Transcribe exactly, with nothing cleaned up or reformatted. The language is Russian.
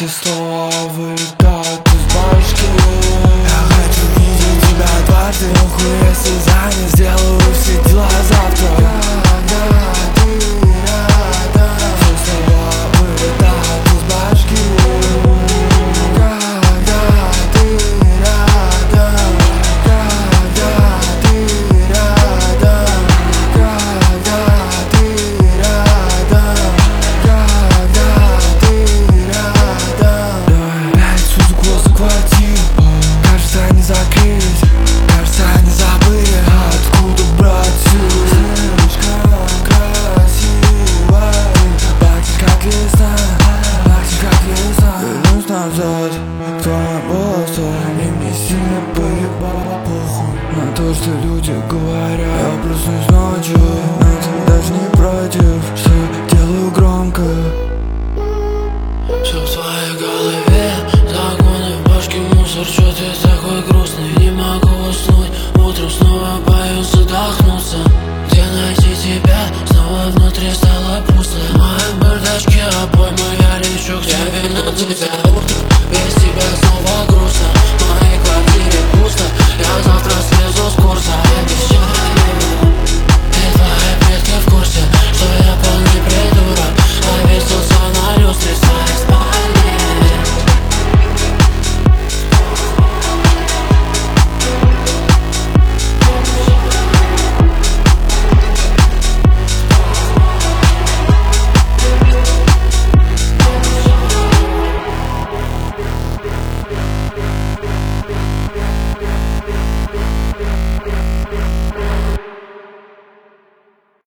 Все слова вылетают из башки. Я хочу видеть тебя дважды, нахуй если занят, сделаю все дела завтра. Когда ты рядом, все слова вылетают из башки. Когда ты рядом, когда ты рядом, когда ты рядом, когда ты рядом. Дай суток воздух хватит, кажется не закрыть, кажется не забыли, откуда брать силы. Слишком красиво, пахнет как весна, пахнет как весна. Вернусь назад к твоему голосу, и мне сильно поебало похуй на то, что люди говорят. Я проснусь ночью, но ты даже не против, что делаю громко. Все в своей голове, загоны в башке, мусор. Чё ты такой грустный, не могу уснуть. Утром снова боюсь задохнуться. Где найти тебя, снова внутри стало пусто. В моем бардачке обоймы, я лечу к тебе на тебя.